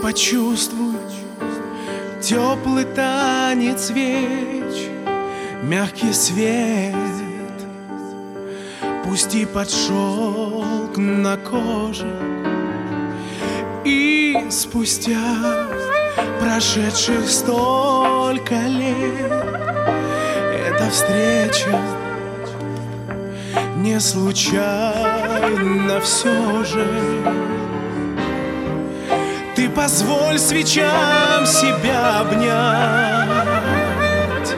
почувствуй теплый танец свеч, мягкий свет. Пусти под шелк на коже, и спустя прошедших столько лет эта встреча не случайно все же. Ты позволь свечам себя обнять.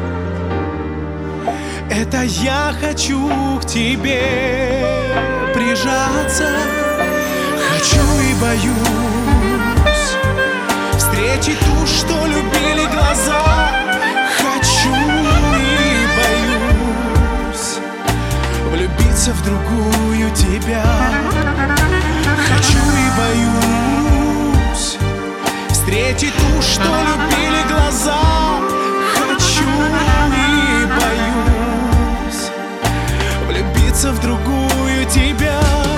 Это я хочу к тебе прижаться. Хочу и боюсь встретить ту, что любили глаза. Хочу и боюсь влюбиться в другую тебя. Хочу и боюсь встретить ту, что любили глаза. Хочу и боюсь влюбиться в другую тебя.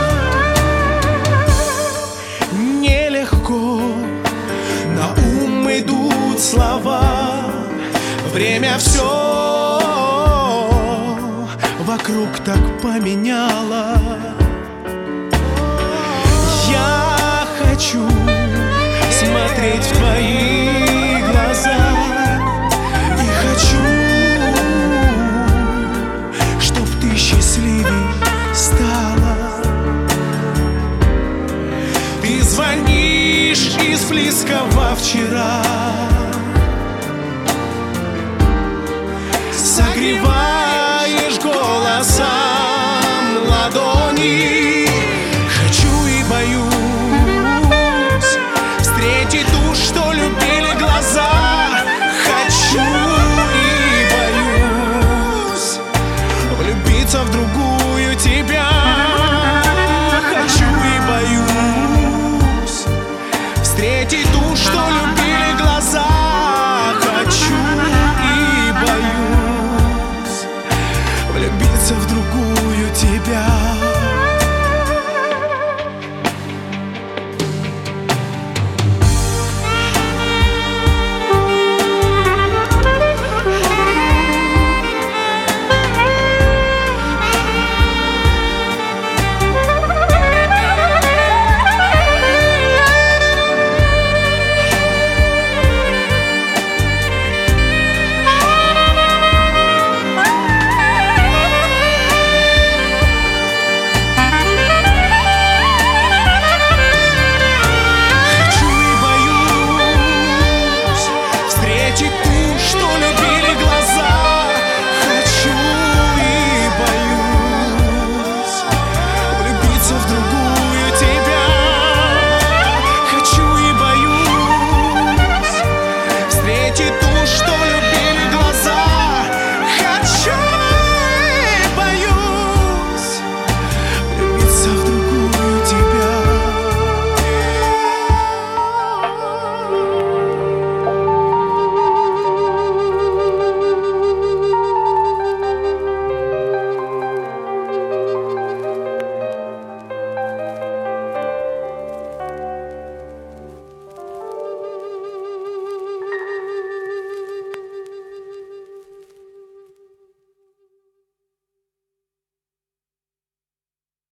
Нелегко на ум идут слова. Время все вокруг так поменяло. Я хочу смотреть в твои глаза и хочу, чтоб ты счастливей стала. Ты звонишь из близкого вчера, согреваешь